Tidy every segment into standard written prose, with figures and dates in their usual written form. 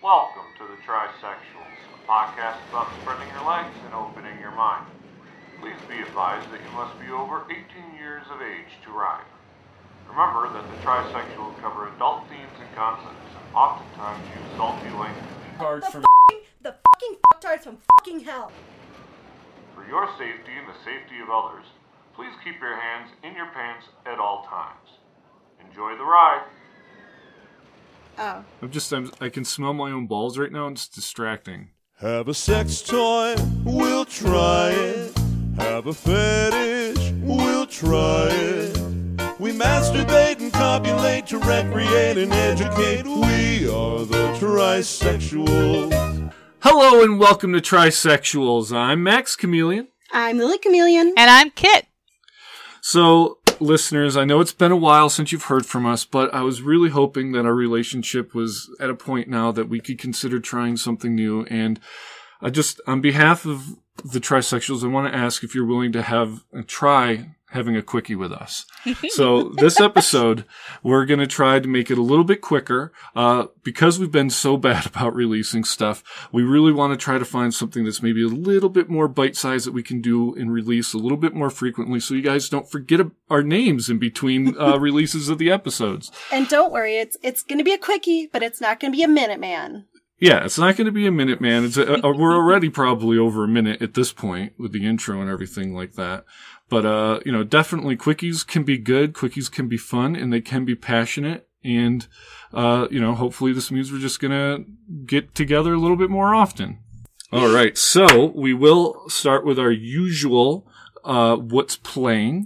Welcome to the Trisexuals, a podcast about spreading your legs and opening your mind. Please be advised that you must be over 18 years of age to ride. Remember that the Trisexuals cover adult themes and concepts and oftentimes use salty language. The fucking fucktards from fucking hell. For your safety and the safety of others, please keep your hands in your pants at all times. Enjoy the ride. Oh. I can smell my own balls right now, and it's distracting. Have a sex toy, we'll try it. Have a fetish, we'll try it. We masturbate and copulate to recreate and educate. We are the Trisexuals. Hello and welcome to Trisexuals. I'm Max Chameleon. I'm Lily Chameleon. And I'm Kit. So, listeners, I know it's been a while since you've heard from us, but I was really hoping that our relationship was at a point now that we could consider trying something new. And I just, on behalf of the Trisexuals, I want to ask if you're willing to try having a quickie with us. So this episode, we're going to try to make it a little bit quicker. Because we've been so bad about releasing stuff, we really want to try to find something that's maybe a little bit more bite-sized that we can do and release a little bit more frequently so you guys don't forget our names in between releases of the episodes. And don't worry, it's going to be a quickie, but it's not going to be a minute, man. Yeah, it's not going to be a minute, man. We're already probably over a minute at this point with the intro and everything like that. But, definitely quickies can be good, quickies can be fun, and they can be passionate. And, hopefully this means we're just going to get together a little bit more often. All right, so we will start with our usual what's playing.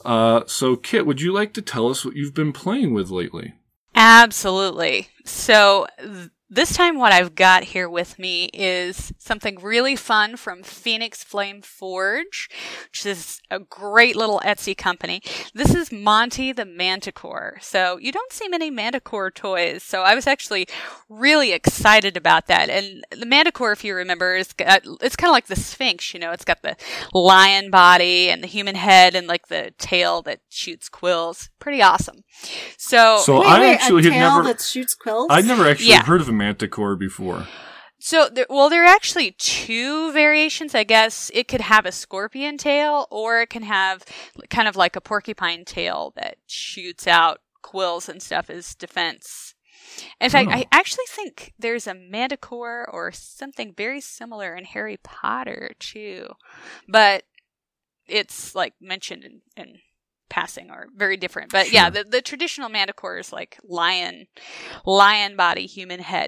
So, Kit, would you like to tell us what you've been playing with lately? Absolutely. So this time what I've got here with me is something really fun from Phoenix Flame Forge, which is a great little Etsy company. This is Monty the Manticore. So you don't see many Manticore toys, so I was actually really excited about that. And the Manticore, if you remember, it's kind of like the Sphinx, it's got the lion body and the human head and like the tail that shoots quills. Pretty awesome. So I actually had never that shoots quills? I'd never actually heard of a Manticore before. So, there are actually two variations, I guess. It could have a scorpion tail, or it can have kind of like a porcupine tail that shoots out quills and stuff as defense. In fact, I actually think there's a Manticore or something very similar in Harry Potter, too. But it's, like, mentioned in passing or very different. But, sure. Yeah, the traditional Manticore is like lion body, human head.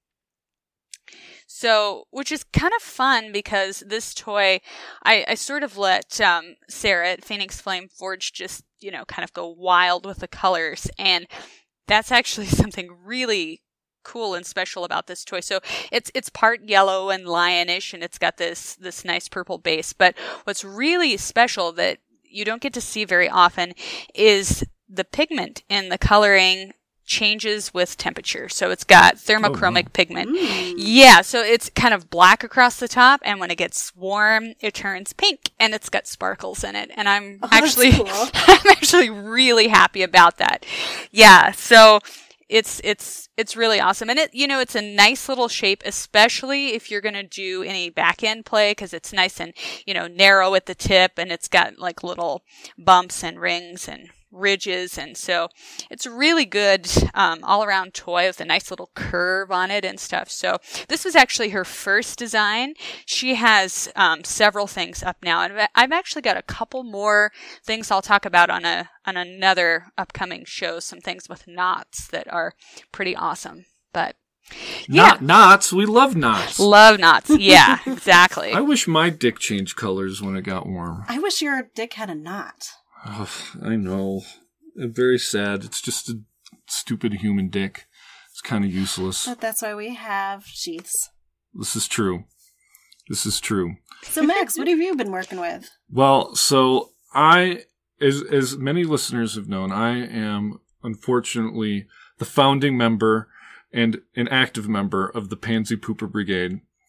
So, which is kind of fun because this toy, I sort of let Sarah at Phoenix Flame Forge just, kind of go wild with the colors. And that's actually something really cool and special about this toy. So it's part yellow and lionish, and it's got this nice purple base. But what's really special that you don't get to see very often is the pigment in the coloring changes with temperature. So it's got thermochromic pigment. Yeah, so it's kind of black across the top, and when it gets warm, it turns pink, and it's got sparkles in it. And I'm cool. I'm actually really happy about that. Yeah, so it's really awesome. And it's a nice little shape, especially if you're going to do any back end play, because it's nice and, narrow at the tip, and it's got like little bumps and rings and ridges. And so it's a really good, all around toy with a nice little curve on it and stuff. So this was actually her first design. She has, several things up now, and I've actually got a couple more things I'll talk about on another upcoming show, some things with knots that are pretty awesome. But yeah. Knots. We love knots. Love knots. Yeah, exactly. I wish my dick changed colors when it got warm. I wish your dick had a knot. Oh, I know. Very sad. It's just a stupid human dick. It's kind of useless. But that's why we have sheaths. This is true. So, Max, what have you been working with? Well, so as many listeners have known, I am unfortunately the founding member and an active member of the Pansy Pooper Brigade.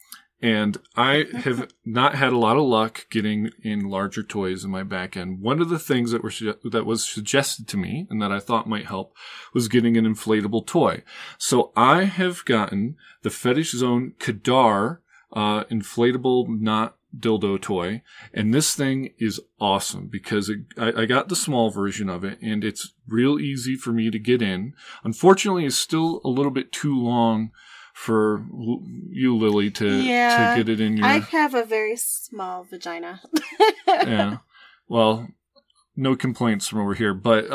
And I have not had a lot of luck getting in larger toys in my back end. One of the things that was suggested to me and that I thought might help was getting an inflatable toy. So I have gotten the Fetish Zone Kadar inflatable knot dildo toy, and this thing is awesome because I got the small version of it, and it's real easy for me to get in. Unfortunately, it's still a little bit too long for you, Lily, to get it in your... I have a very small vagina. Yeah. Well, no complaints from over here, but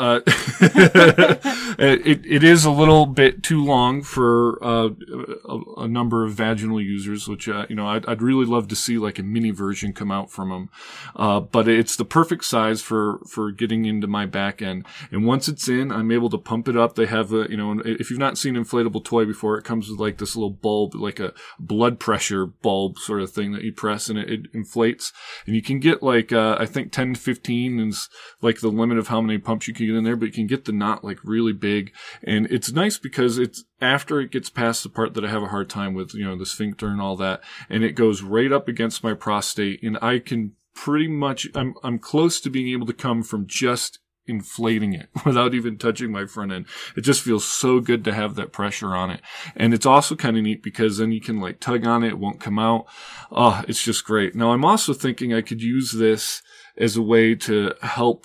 it is a little bit too long for a number of vaginal users, which I'd really love to see like a mini version come out from them. But it's the perfect size for getting into my back end. And once it's in, I'm able to pump it up. They have if you've not seen an inflatable toy before, it comes with like this little bulb, like a blood pressure bulb sort of thing that you press, and it inflates. And you can get like I think 10 to 15 is like the limit of how many pumps you can get in there, but you can get the knot like really big. And it's nice because it's after it gets past the part that I have a hard time with, the sphincter and all that, and it goes right up against my prostate, and I can pretty much, I'm close to being able to come from just inflating it without even touching my front end. It just feels so good to have that pressure on it. And it's also kind of neat because then you can like tug on it won't come out. Oh, it's just great. Now I'm also thinking I could use this as a way to help,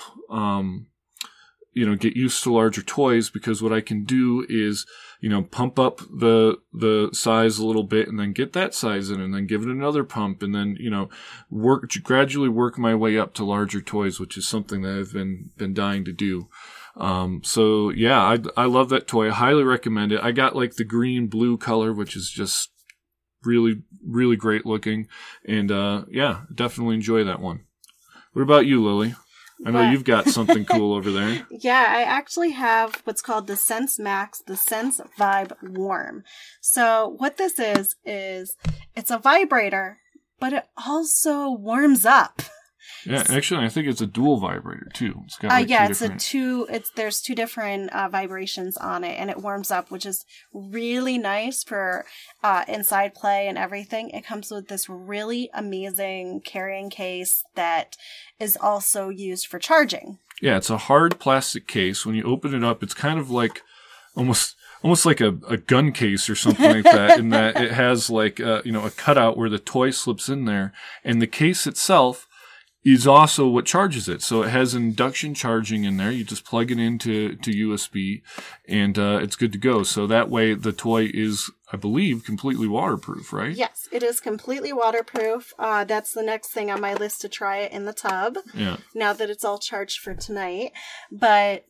get used to larger toys, because what I can do is, pump up the size a little bit and then get that size in and then give it another pump and then, gradually work my way up to larger toys, which is something that I've been dying to do. So yeah, I love that toy. I highly recommend it. I got like the green blue color, which is just really, really great looking. And, definitely enjoy that one. What about you, Lily? I know you've got something cool over there. Yeah, I actually have what's called the Sense Max, the Sense Vibe Warm. So what this is it's a vibrator, but it also warms up. Yeah, actually, I think it's a dual vibrator too. It's got there's two different vibrations on it, and it warms up, which is really nice for inside play and everything. It comes with this really amazing carrying case that is also used for charging. Yeah, it's a hard plastic case. When you open it up, it's kind of like almost like a gun case or something like that, in that it has like a cutout where the toy slips in there, and the case itself is also what charges it. So it has induction charging in there. You just plug it into USB, and it's good to go. So that way the toy is, I believe, completely waterproof, right? Yes, it is completely waterproof. That's the next thing on my list to try it in the tub. Yeah. Now that it's all charged for tonight. But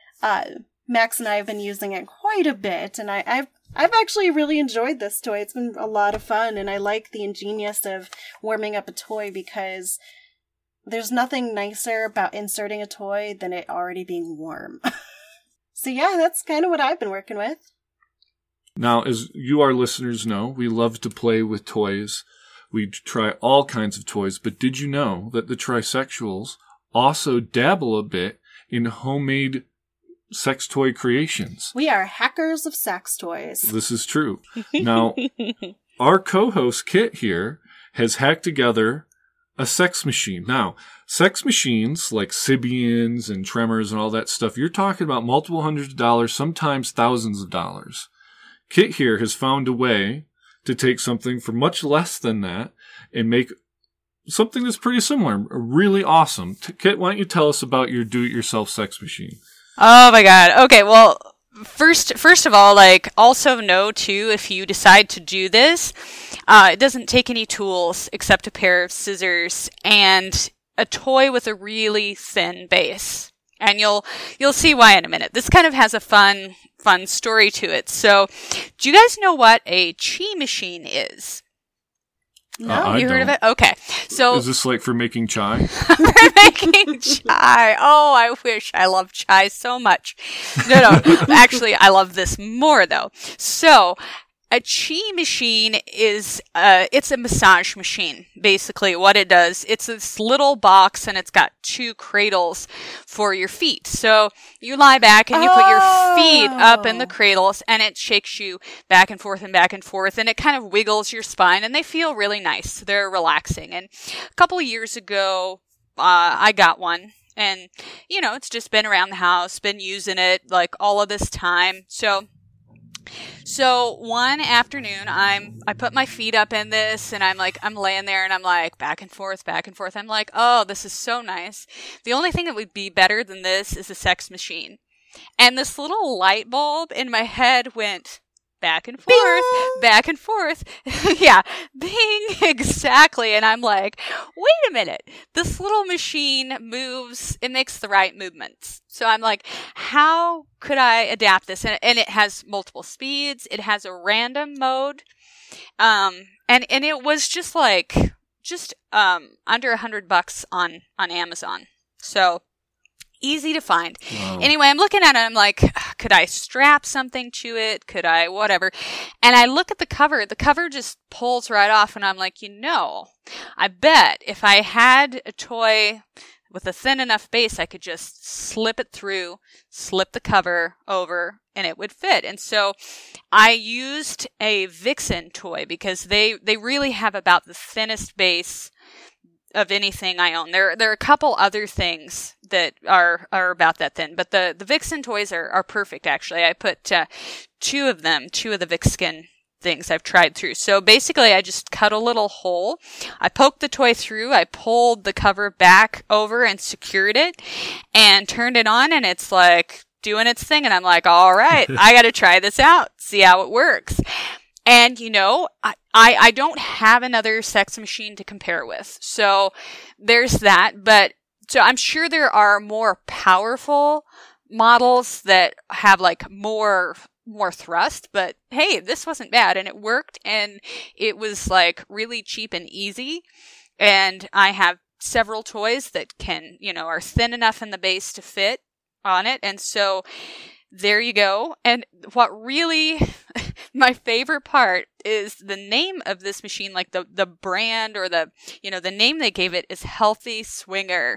Max and I have been using it quite a bit, and I've actually really enjoyed this toy. It's been a lot of fun, and I like the ingenious of warming up a toy, because there's nothing nicer about inserting a toy than it already being warm. So yeah, that's kind of what I've been working with. Now, as you, our listeners, know, we love to play with toys. We try all kinds of toys, but did you know that the trisexuals also dabble a bit in homemade sex toy creations? We are hackers of sex toys. This is true. Now, our co-host Kit here has hacked together a sex machine. Now, sex machines like Sybians and Tremors and all that stuff, you're talking about multiple hundreds of dollars, sometimes thousands of dollars. Kit here has found a way to take something for much less than that and make something that's pretty similar, really awesome. Kit, why don't you tell us about your do-it-yourself sex machine? Oh my god. Okay, well, First of all, also know too, if you decide to do this, it doesn't take any tools except a pair of scissors and a toy with a really thin base. And you'll see why in a minute. This kind of has a fun story to it. So, do you guys know what a chi machine is? No, you heard of it? Okay. So is this like for making chai? For making chai. Oh, I wish I loved chai so much. No. Actually, I love this more though. So, A chi machine is it's a massage machine. Basically, what it does, it's this little box and it's got 2 cradles for your feet. So you lie back and you put your feet up in the cradles, and it shakes you back and forth, and it kind of wiggles your spine, and they feel really nice. They're relaxing. And a couple of years ago, I got one. And, you know, it's just been around the house, been using it like all of this time. So one afternoon, I put my feet up in this, and I'm laying there, and I'm like back and forth. I'm like, oh, this is so nice. The only thing that would be better than this is a sex machine. And this little light bulb in my head went back and forth. Yeah, bing, exactly. And I'm like, wait a minute. This little machine moves, it makes the right movements. So I'm like, how could I adapt this? And it has multiple speeds. It has a random mode. And it was just under $100 on Amazon. So easy to find. Wow. Anyway, I'm looking at it. I'm like, could I strap something to it? Could I, whatever? And I look at the cover. The cover just pulls right off. And I'm like, I bet if I had a toy with a thin enough base, I could just slip it through, slip the cover over, and it would fit. And so I used a Vixen toy because they really have about the thinnest base of anything I own. There are a couple other things that are about that thin, but the Vixen toys are perfect, actually. I put 2 of the Vixen things I've tried through. So basically, I just cut a little hole. I poked the toy through. I pulled the cover back over and secured it and turned it on, and it's like doing its thing. And I'm like, all right, I got to try this out, see how it works. And, I don't have another sex machine to compare with. So there's that. But so I'm sure there are more powerful models that have like more thrust. But hey, this wasn't bad, and it worked, and it was like really cheap and easy. And I have several toys that can, are thin enough in the base to fit on it. And so there you go. And what really, my favorite part is the name of this machine, like the brand or the name they gave it is Healthy Swinger.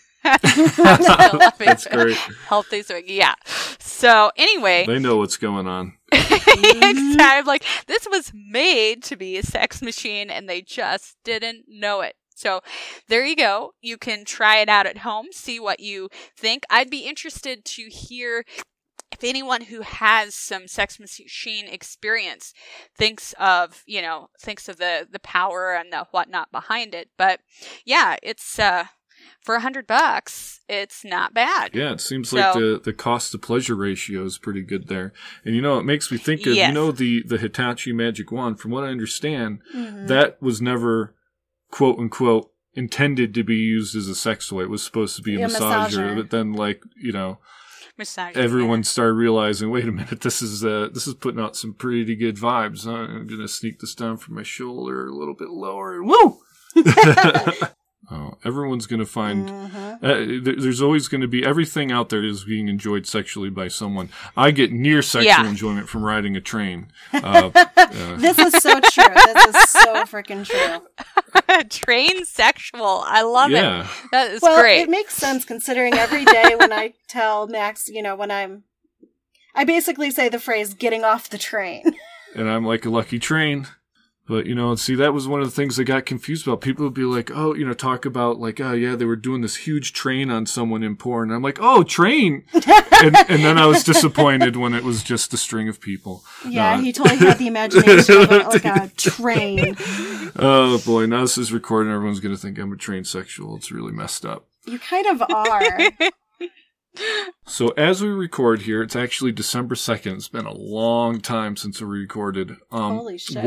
That's great. Healthy Swinger. Yeah. So anyway. They know what's going on. Exactly. Like, this was made to be a sex machine, and they just didn't know it. So there you go. You can try it out at home, see what you think. I'd be interested to hear if anyone who has some sex machine experience thinks of the power and the whatnot behind it. But yeah, it's for $100, it's not bad. Yeah, it seems like the cost to pleasure ratio is pretty good there. And it makes me think of the Hitachi Magic Wand. From what I understand, that was never quote unquote intended to be used as a sex toy. It was supposed to be a massager, but then everyone started realizing, wait a minute, this is putting out some pretty good vibes. Huh? I'm gonna sneak this down from my shoulder a little bit lower, and woo! Everyone's gonna find. There's always going to be everything out there is being enjoyed sexually by someone. I get near sexual enjoyment from riding a train. This is so true. This is so freaking true. Train sexual. I love it. That is great. It makes sense considering every day when I tell Max, I basically say the phrase "getting off the train," and I'm like a lucky train. But, see, that was one of the things I got confused about. People would be like, talk about like, oh, yeah, they were doing this huge train on someone in porn. And I'm like, oh, train. and then I was disappointed when it was just a string of people. Yeah, he totally had the imagination of like a train. Oh, boy. Now this is recording. Everyone's going to think I'm a train sexual. It's really messed up. You kind of are. So as we record here, it's actually December 2nd. It's been a long time since we recorded. Holy shit.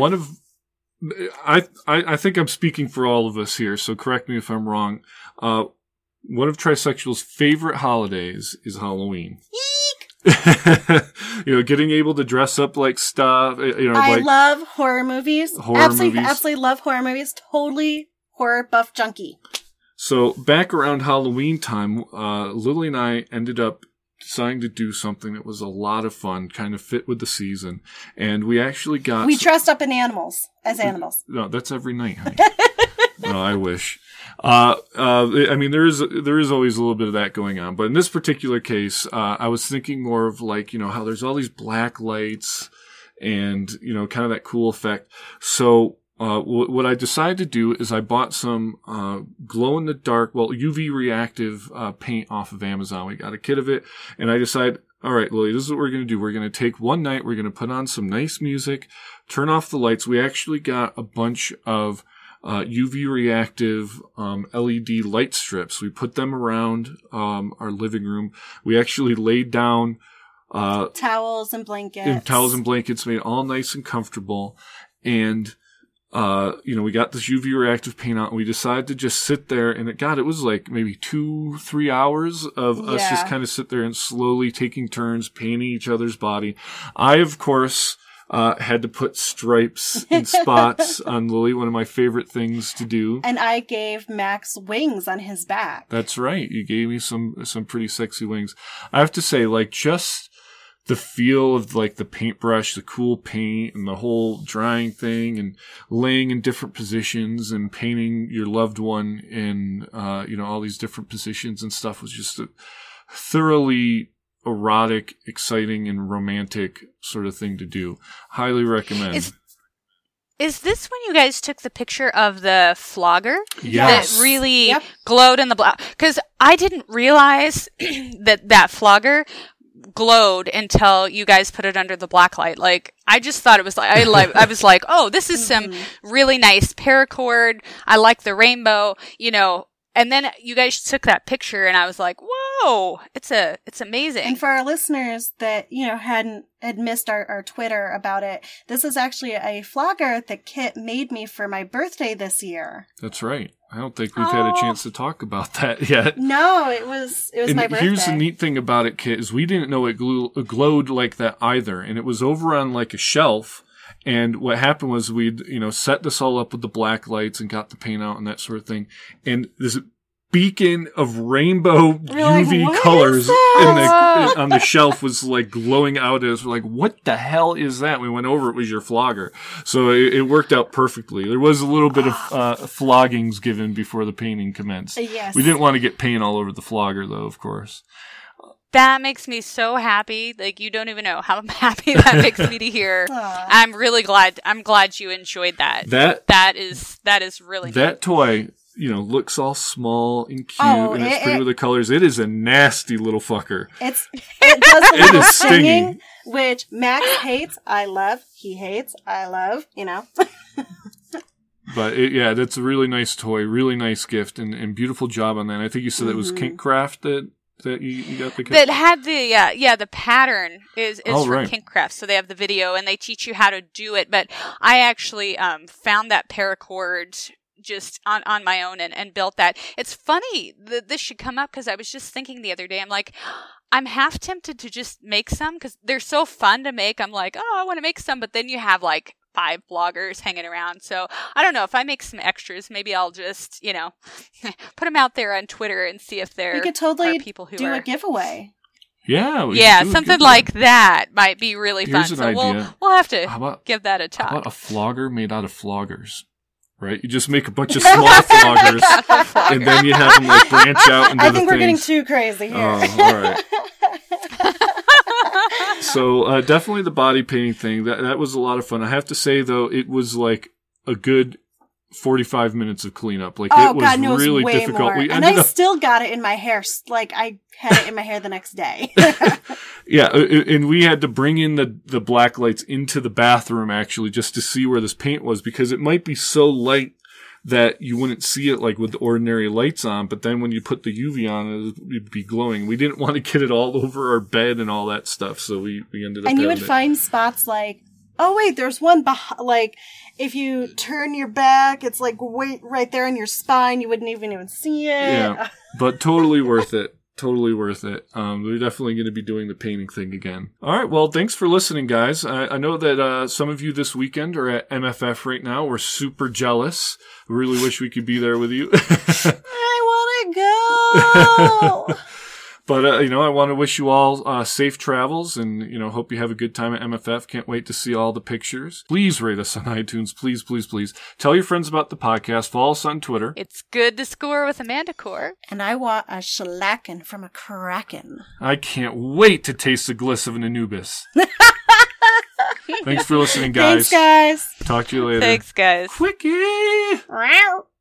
I think I'm speaking for all of us here, so correct me if I'm wrong. One of Trisexual's favorite holidays is Halloween. Eek! Getting able to dress up like stuff. I love horror movies. Absolutely love horror movies. Totally horror buff junkie. So back around Halloween time, Lily and I ended up deciding to do something that was a lot of fun, kind of fit with the season. And we actually got... We dressed up in as animals. No, that's every night, honey. No, I wish. I mean, there is always a little bit of that going on. But in this particular case, I was thinking more of like, how there's all these black lights and, kind of that cool effect. So, what I decided to do is I bought some, glow-in-the-dark, UV reactive, paint off of Amazon. We got a kit of it, and I decided, all right, Lily, this is what we're going to do. We're going to take one night, we're going to put on some nice music, turn off the lights. We actually got a bunch of, UV reactive, LED light strips. We put them around, our living room. We actually laid down, towels and blankets. Made it all nice and comfortable. And, we got this UV reactive paint out and we decided to just sit there and it was like maybe 2-3 hours of us just kind of sit there and slowly taking turns painting each other's body. I, of course, had to put stripes and spots on Lily, one of my favorite things to do. And I gave Max wings on his back. That's right. You gave me some pretty sexy wings. I have to say, like, just the feel of like the paintbrush, the cool paint and the whole drying thing and laying in different positions and painting your loved one in, all these different positions and stuff was just a thoroughly erotic, exciting and romantic sort of thing to do. Highly recommend. Is this when you guys took the picture of the flogger? Yes. That really glowed in the black? Because I didn't realize that flogger glowed until you guys put it under the black light. Like, I just thought it was like, I was like, oh, this is some really nice paracord. I like the rainbow, and then you guys took that picture and I was like, whoa, it's amazing. And for our listeners that, had missed our Twitter about it, this is actually a flogger that Kit made me for my birthday this year. That's right. I don't think we've had a chance to talk about that yet. No, it was my birthday. Here's the neat thing about it, Kit, is we didn't know it glowed like that either. And it was over on like a shelf. And what happened was we'd, set this all up with the black lights and got the paint out and that sort of thing. And this beacon of rainbow UV colors on the shelf was like glowing out as we're like, what the hell is that? We went over, it was your flogger. So it worked out perfectly. There was a little bit of floggings given before the painting commenced. Yes. We didn't want to get paint all over the flogger though, of course. That makes me so happy. Like, you don't even know how happy that makes me to hear. I'm really glad. I'm glad you enjoyed that. That is really that neat. Toy, looks all small and cute and it's pretty with the colors. It is a nasty little fucker. It does the little is singing, which Max hates. I love. He hates. I love. But that's a really nice toy, really nice gift, and beautiful job on that. I think you said it was Kinkcraft that you got the kit? That had the pattern is from right. Kinkcraft. So they have the video and they teach you how to do it. But I actually found that paracord just on my own and built that. It's funny that this should come up because I was just thinking the other day, I'm like, I'm half tempted to just make some because they're so fun to make. I'm like, oh, I want to make some, but then you have like 5 bloggers hanging around. So I don't know, if I make some extras, maybe I'll just, put them out there on Twitter and see if there could totally are people who do are... a giveaway. Yeah, something like that might be really fun. Here's an so idea. we'll have to give that a try. How about a flogger made out of floggers? Right? You just make a bunch of small floggers, and then you have them like branch out into I think we're getting too crazy here. Oh, all right. So definitely the body painting thing. That was a lot of fun. I have to say though, it was like a good 45 minutes of cleanup. Like it was really difficult. And I still got it in my hair. Like I had it in my hair the next day. Yeah, and we had to bring in the black lights into the bathroom actually just to see where this paint was because it might be so light that you wouldn't see it like with the ordinary lights on, but then when you put the UV on, it'd be glowing. We didn't want to get it all over our bed and all that stuff, so we ended up. And you would find spots like, oh wait, there's one like if you turn your back, it's like right there in your spine. You wouldn't even see it. Yeah, but totally worth it. Totally worth it. We're definitely going to be doing the painting thing again. All right. Well, thanks for listening, guys. I know that some of you this weekend are at MFF right now. We're super jealous. We really wish we could be there with you. I want to go. But, I want to wish you all safe travels and, hope you have a good time at MFF. Can't wait to see all the pictures. Please rate us on iTunes. Please, please, please. Tell your friends about the podcast. Follow us on Twitter. It's good to score with Amanda Core. And I want a shellacking from a kraken. I can't wait to taste the gliss of an Anubis. Thanks for listening, guys. Thanks, guys. Talk to you later. Thanks, guys. Quickie!